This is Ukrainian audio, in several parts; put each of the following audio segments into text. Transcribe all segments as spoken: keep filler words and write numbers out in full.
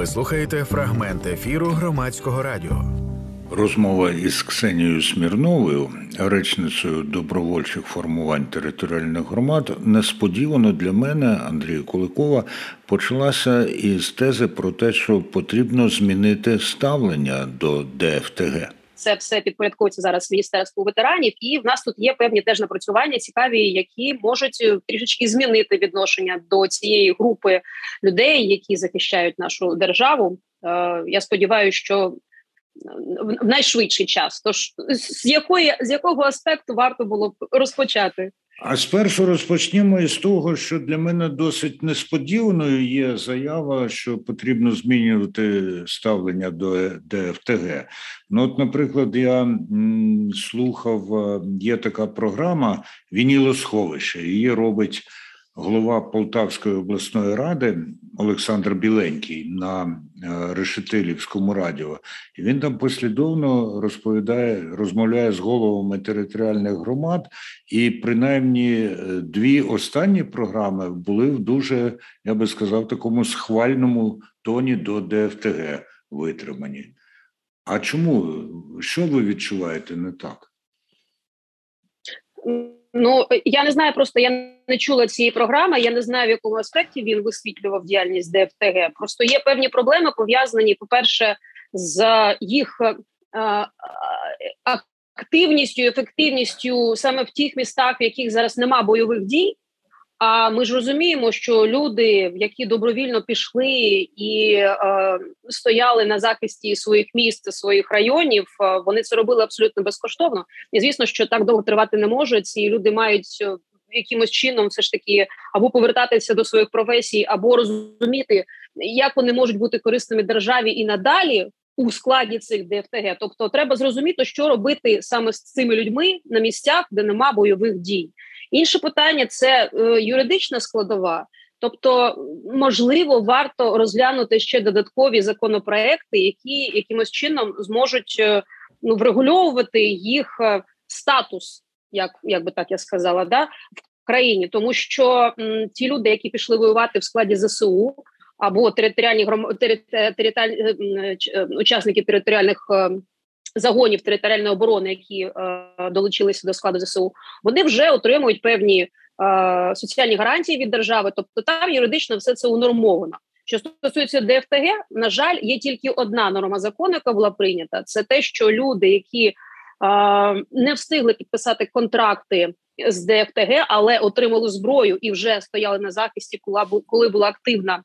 Ви слухаєте фрагмент ефіру Громадського радіо. Розмова із Ксенією Смірновою, речницею добровольчих формувань територіальних громад, несподівано для мене, Андрія Куликова, почалася із тези про те, що потрібно змінити ставлення до Де Еф Те Ге. Це все підпорядковується зараз Міністерству ветеранів, і в нас тут є певні теж напрацювання цікаві, які можуть трішечки змінити відношення до цієї групи людей, які захищають нашу державу. Я сподіваюся, що в найшвидший час. Тож з якої з якого аспекту варто було б розпочати? А спершу розпочнемо із того, що для мене досить несподіваною є заява, що потрібно змінювати ставлення до Де Еф Те Ге. Ну, от, наприклад, я м, слухав, є така програма «Вінілосховище». Її робить голова Полтавської обласної ради Олександр Біленький на Решетилівському радіо. І він там послідовно розповідає, розмовляє з головами територіальних громад, і принаймні дві останні програми були в дуже, я би сказав, такому схвальному тоні до Де Еф Те Ге витримані. А чому? Що ви відчуваєте не так? Ну, я не знаю, просто я не чула цієї програми, я не знаю, в якому аспекті він висвітлював діяльність Де Еф Те Ге. Просто є певні проблеми, пов'язані, по-перше, з їх е, е, активністю, ефективністю саме в тих містах, в яких зараз нема бойових дій. А ми ж розуміємо, що люди, які добровільно пішли і е, стояли на захисті своїх міст, своїх районів, е, вони це робили абсолютно безкоштовно. І звісно, що так довго тривати не може. Ці люди мають е, якимось чином все ж таки або повертатися до своїх професій, або розуміти, як вони можуть бути корисними державі і надалі у складі цих Де Еф Те Ге. Тобто треба зрозуміти, що робити саме з цими людьми на місцях, де нема бойових дій. Інше питання – це е, юридична складова. Тобто, можливо, варто розглянути ще додаткові законопроекти, які якимось чином зможуть е, ну, врегульовувати їх е, статус, як, як би так я сказала, да, в країні. Тому що м, ті люди, які пішли воювати в складі Зе Се У, або територіальні гром... тери... Тери... учасники територіальних е, загонів територіальної оборони, які е, долучилися до складу Зе Се У, вони вже отримують певні е, соціальні гарантії від держави, тобто там юридично все це унормовано. Що стосується Де Еф Те Ге, на жаль, є тільки одна норма закону, яка була прийнята, це те, що люди, які е, не встигли підписати контракти з Де Еф Те Ге, але отримали зброю і вже стояли на захисті, коли була активна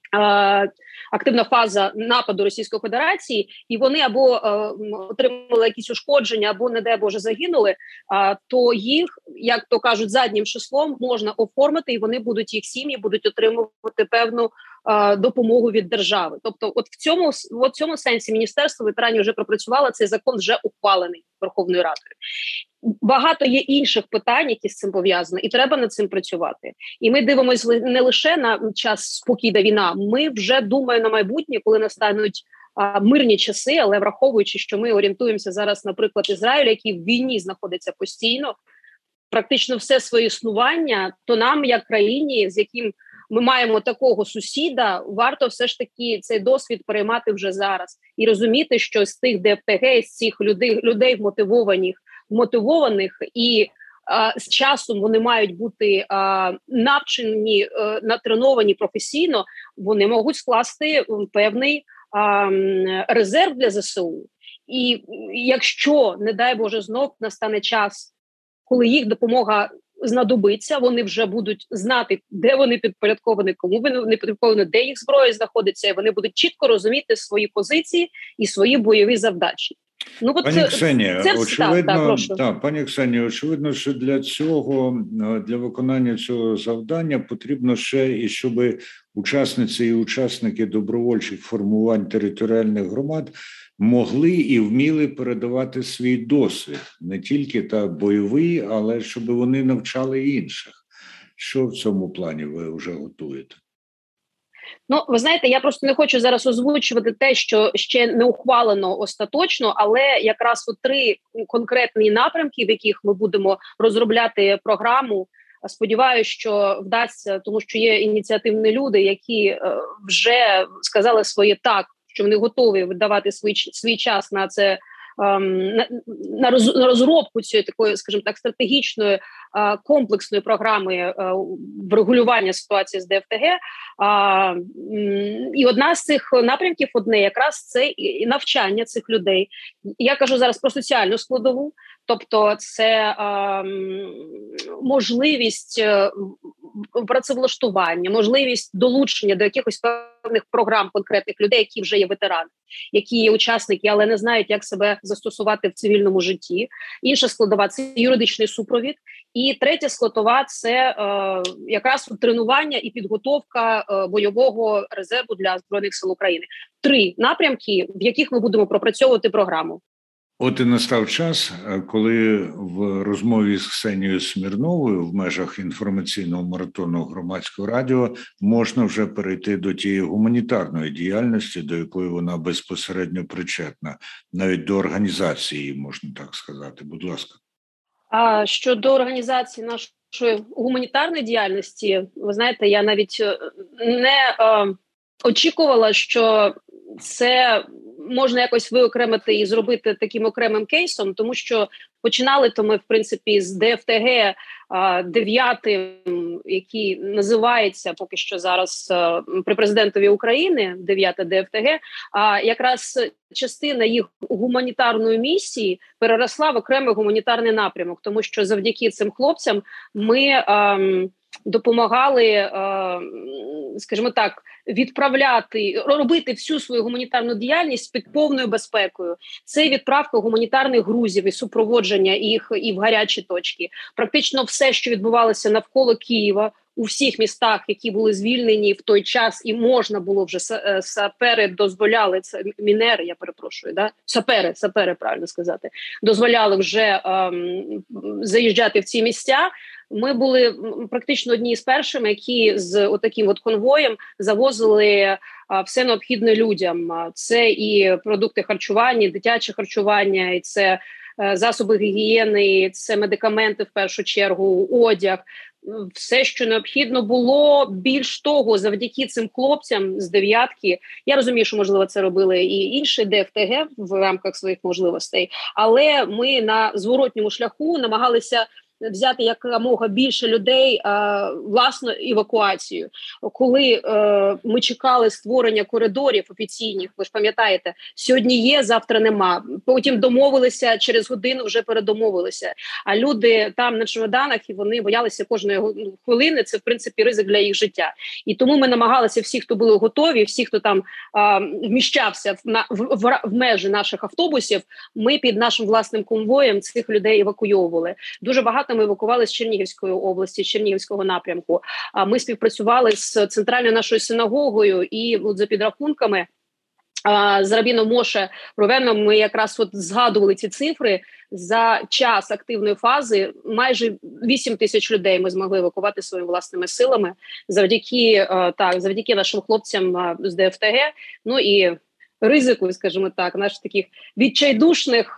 активна фаза нападу Російської Федерації, і вони або е, отримали якісь ушкодження, або, не дай Боже, загинули, е, то їх, як то кажуть, заднім числом можна оформити, і вони будуть, їх сім'ї будуть отримувати певну е, допомогу від держави. Тобто, от в цьому, от в цьому сенсі Міністерство ветеранів вже пропрацювало, цей закон вже ухвалений Верховною Радою. Багато є інших питань, які з цим пов'язані, і треба над цим працювати. І ми дивимося не лише на час спокій та війна, ми вже думаємо на майбутнє, коли настануть а, мирні часи, але враховуючи, що ми орієнтуємося зараз, наприклад, Ізраїль, який в війні знаходиться постійно, практично все своє існування, то нам, як країні, з яким ми маємо такого сусіда, варто все ж таки цей досвід переймати вже зараз і розуміти, що з тих Де Еф Те Ге, з цих людей, людей мотивованих, мотивованих і а, з часом вони мають бути а, навчені, а, натреновані професійно, вони можуть скласти певний а, резерв для Зе Се У. І якщо, не дай Боже, знов настане час, коли їх допомога знадобиться, вони вже будуть знати, де вони підпорядковані, кому вони підпорядковані, де їх зброя знаходиться, і вони будуть чітко розуміти свої позиції і свої бойові завдачі. Ну, от пані Ксенія, це очевидно, так, так, пані Ксенія, очевидно, що для цього, для виконання цього завдання потрібно ще і щоб учасниці і учасники добровольчих формувань територіальних громад могли і вміли передавати свій досвід, не тільки та бойовий, але щоб вони навчали інших. Що в цьому плані ви вже готуєте? Ну, ви знаєте, я просто не хочу зараз озвучувати те, що ще не ухвалено остаточно, але якраз от три конкретні напрямки, в яких ми будемо розробляти програму Сподіваюся, що вдасться, тому що є ініціативні люди, які вже сказали своє так, що вони готові видавати свій, свій час на це, на, на розробку цієї такої, скажімо так, стратегічної комплексної програми врегулювання ситуації з ДФТГ. І одна з цих напрямків, одне якраз це і навчання цих людей. Я кажу зараз про соціальну складову, тобто це можливість працевлаштування, можливість долучення до якихось певних програм конкретних людей, які вже є ветерани, які є учасники, але не знають, як себе застосувати в цивільному житті. Інша складова – це юридичний супровід. І третя складова – це е, якраз тренування і підготовка е, бойового резерву для Збройних сил України. Три напрямки, в яких ми будемо пропрацьовувати програму. От і настав час, коли в розмові з Ксенією Смірновою в межах інформаційного маратону Громадського радіо можна вже перейти до тієї гуманітарної діяльності, до якої вона безпосередньо причетна, навіть до організації, можна так сказати. Будь ласка. А щодо організації нашої гуманітарної діяльності, ви знаєте, я навіть не е, очікувала, що це можна якось виокремити і зробити таким окремим кейсом, тому що починали то ми, в принципі, з ДФТГ дев'ятим, який називається поки що зараз а, при президентові України, дев'ята ДФТГ, а якраз частина їх гуманітарної місії переросла в окремий гуманітарний напрямок, тому що завдяки цим хлопцям ми а, допомагали, скажімо так, відправляти, робити всю свою гуманітарну діяльність під повною безпекою. Це відправка гуманітарних грузів і супроводження їх і в гарячі точки. Практично все, що відбувалося навколо Києва, у всіх містах, які були звільнені в той час, і можна було вже сапери дозволяли, це мінери, я перепрошую, да? сапери, сапери, правильно сказати, дозволяли вже ем, заїжджати в ці місця. Ми були практично одні з першими, які з отаким от конвоєм завозили а, все необхідне людям. Це і продукти харчування, і дитяче харчування, і це е, засоби гігієни, і це медикаменти в першу чергу, одяг. Все, що необхідно було. Більш того, завдяки цим хлопцям з дев'ятки, я розумію, що, можливо, це робили і інші ДФТГ в рамках своїх можливостей, але ми на зворотньому шляху намагалися взяти якомога більше людей а, власну евакуацію. Коли а, ми чекали створення коридорів офіційних, ви ж пам'ятаєте, сьогодні є, завтра нема. Потім домовилися, через годину вже передомовилися. А люди там на чемоданах, і вони боялися кожної хвилини, це в принципі ризик для їх життя. І тому ми намагалися всі, хто були готові, всі, хто там а, вміщався в, на, в, в, в межі наших автобусів, ми під нашим власним конвоєм цих людей евакуйовували. Дуже багато ми евакували з Чернігівської області, з Чернігівського напрямку. А ми співпрацювали з центральною нашою синагогою, і от за підрахунками з Рабіном Моше Ровеном ми якраз от згадували ці цифри. За час активної фази майже вісім тисяч людей ми змогли евакувати своїми власними силами завдяки, так, завдяки нашим хлопцям з ДФТГ. Ну і ризику, скажімо так, наших таких відчайдушних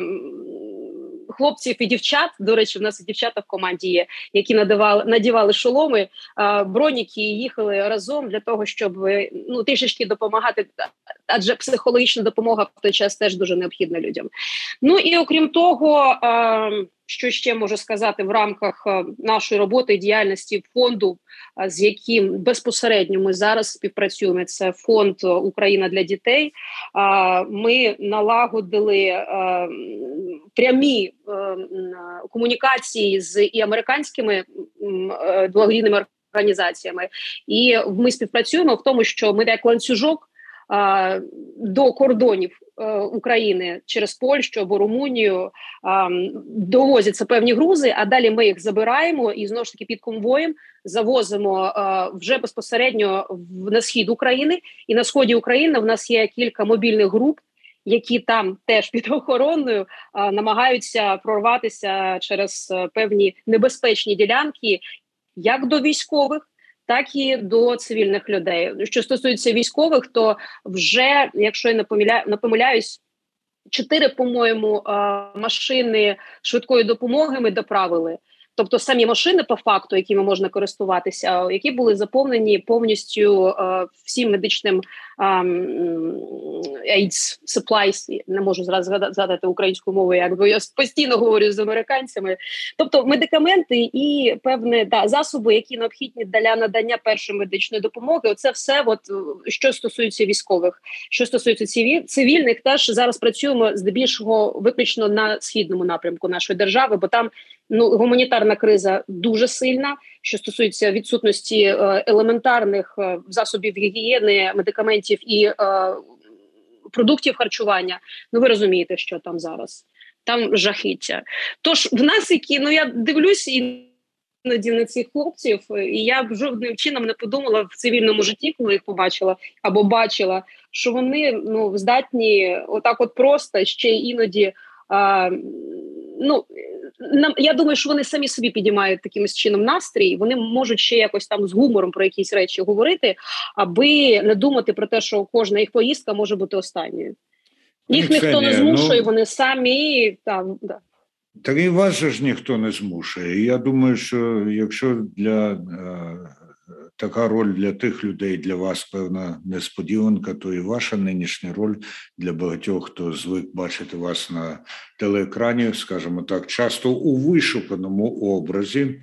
хлопців і дівчат, до речі, в нас і дівчата в команді є, які надавали, надівали шоломи, а, броніки і їхали разом для того, щоб ну, трішечки допомагати, адже психологічна допомога в той час теж дуже необхідна людям. Ну і окрім того, а, що ще можу сказати в рамках нашої роботи і діяльності фонду, з яким безпосередньо ми зараз співпрацюємо, це фонд «Україна для дітей». Ми налагодили прямі комунікації з і американськими благодійними організаціями. І ми співпрацюємо в тому, що ми як ланцюжок до кордонів України через Польщу або Румунію довозяться певні грузи, а далі ми їх забираємо і знову ж таки під конвоєм завозимо вже безпосередньо на схід України. І на сході України в нас є кілька мобільних груп, які там теж під охороною а, намагаються прорватися через певні небезпечні ділянки як до військових, так і до цивільних людей. Що стосується військових, то вже, якщо я не, помиля... не помиляюсь, чотири, по-моєму, машини швидкої допомоги ми доправили. тобто самі машини по факту, якими можна користуватися, які були заповнені повністю е, всім медичним е, AIDS supplies, не можу зараз згадати українською мовою, якби я постійно говорю з американцями, тобто медикаменти і певні да, засоби, які необхідні для надання першої медичної допомоги. Оце все, от, що стосується військових. Що стосується цивільних, теж зараз працюємо здебільшого виключно на східному напрямку нашої держави, бо там ну, гуманітарна криза дуже сильна, що стосується відсутності е, елементарних е, засобів гігієни, медикаментів і е, продуктів харчування. Ну, ви розумієте, що там зараз. Там жахіття. Тож в нас, які, ну я дивлюсь іноді на цих хлопців, і я б жодним чином не подумала в цивільному житті, коли їх побачила або бачила, що вони ну здатні отак от просто ще іноді, а, ну, нам, я думаю, що вони самі собі підіймають таким чином настрій, вони можуть ще якось там з гумором про якісь речі говорити, аби не думати про те, що кожна їх поїздка може бути останньою. Їх Ксенія, ніхто не змушує, ну, вони самі там. Да. Та і вас же ж ніхто не змушує. І я думаю, що якщо для е, така роль для тих людей, для вас певна несподіванка, то і ваша нинішня роль для багатьох, хто звик бачити вас на телеекрані, скажімо так, часто у вишуканому образі.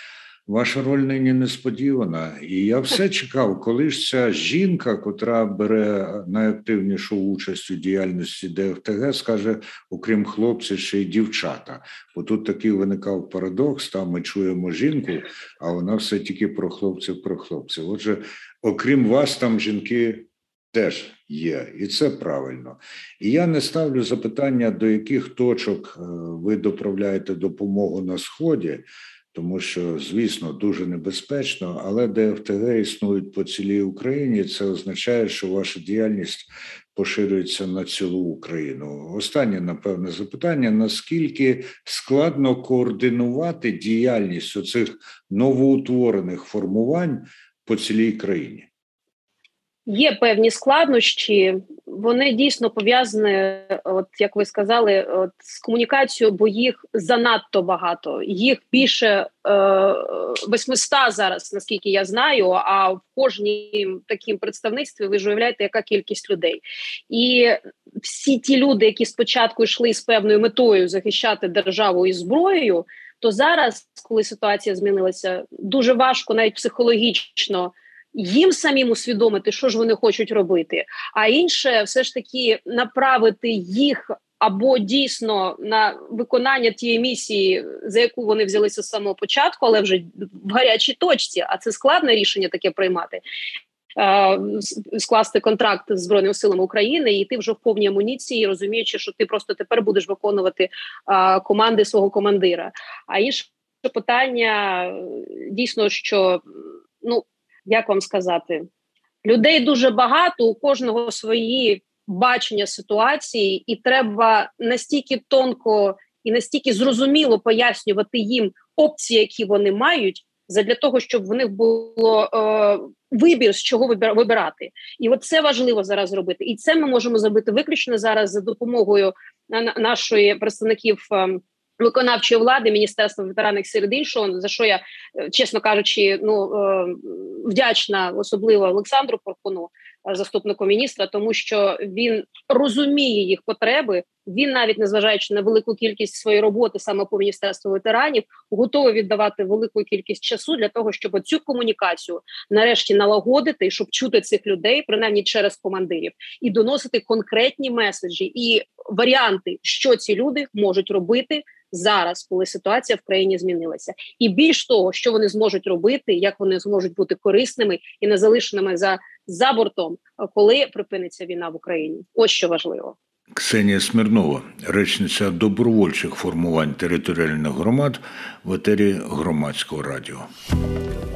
Ваша роль нині несподівана. І я все чекав, коли ж ця жінка, котра бере найактивнішу участь у діяльності ДФТГ, скаже, окрім хлопців, ще й дівчата. Бо тут такий виникав парадокс, там ми чуємо жінку, а вона все тільки про хлопців, про хлопців. Отже, окрім вас, там жінки теж є, і це правильно. І я не ставлю запитання, до яких точок ви доправляєте допомогу на Сході, тому що, звісно, дуже небезпечно, але ДФТГ існують по цілій Україні, це означає, що ваша діяльність поширюється на цілу Україну. Останнє, напевне, запитання, наскільки складно координувати діяльність оцих новоутворених формувань по цілій країні? Є певні складнощі, вони дійсно пов'язані, от як ви сказали, от, з комунікацією, бо їх занадто багато. Їх більше е, восьмисот зараз, наскільки я знаю, а в кожній такому представництві ви ж уявляєте, яка кількість людей. І всі ті люди, які спочатку йшли з певною метою захищати державу із зброєю, то зараз, коли ситуація змінилася, дуже важко навіть психологічно їм самим усвідомити, що ж вони хочуть робити, а інше все ж таки направити їх або дійсно на виконання тієї місії, за яку вони взялися з самого початку, але вже в гарячій точці, а це складне рішення таке приймати, скласти контракт з Збройними силами України і йти вже в повній амуніції, розуміючи, що ти просто тепер будеш виконувати команди свого командира. А інше питання, дійсно, що, ну, як вам сказати, людей дуже багато, у кожного свої бачення ситуації, і треба настільки тонко і настільки зрозуміло пояснювати їм опції, які вони мають, задля того, щоб в них було е, вибір, з чого вибирати. І от це важливо зараз зробити. І це ми можемо зробити виключно зараз за допомогою нашої представників е, виконавчої влади, Міністерства ветеранних серед іншого, за що я, чесно кажучи, ну вдячна особливо Олександру Порхуну, заступнику міністра, тому що він розуміє їх потреби, він навіть, незважаючи на велику кількість своєї роботи саме по Міністерству ветеранів, готовий віддавати велику кількість часу для того, щоб цю комунікацію нарешті налагодити, і щоб чути цих людей, принаймні через командирів, і доносити конкретні меседжі і варіанти, що ці люди можуть робити зараз, коли ситуація в країні змінилася. І більш того, що вони зможуть робити, як вони зможуть бути корисними і не залишеними за, за бортом, коли припиниться війна в Україні. Ось що важливо. Ксенія Смірнова, речниця добровольчих формувань територіальних громад в етері Громадського радіо.